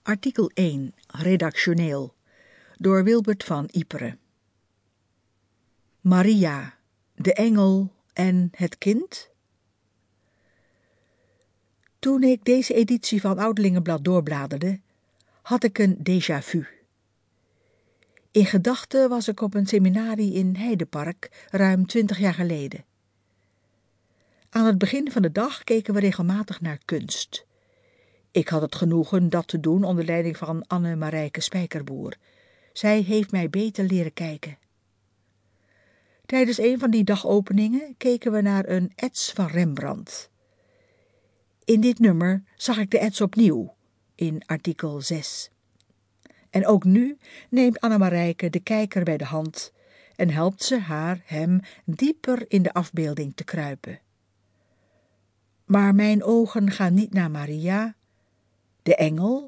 Artikel 1, redactioneel, door Wilbert van Iperen. Maria, de engel en het kind? Toen ik deze editie van Ouderlingenblad doorbladerde, had ik een déjà vu. In gedachten was ik op een seminarie in Heidepark ruim 20 jaar geleden. Aan het begin van de dag keken we regelmatig naar kunst. Ik had het genoegen dat te doen onder leiding van Anne-Marijke Spijkerboer. Zij heeft mij beter leren kijken. Tijdens een van die dagopeningen keken we naar een ets van Rembrandt. In dit nummer zag ik de ets opnieuw, in artikel 6. En ook nu neemt Anne-Marijke de kijker bij de hand en helpt ze hem dieper in de afbeelding te kruipen. Maar mijn ogen gaan niet naar Maria, de engel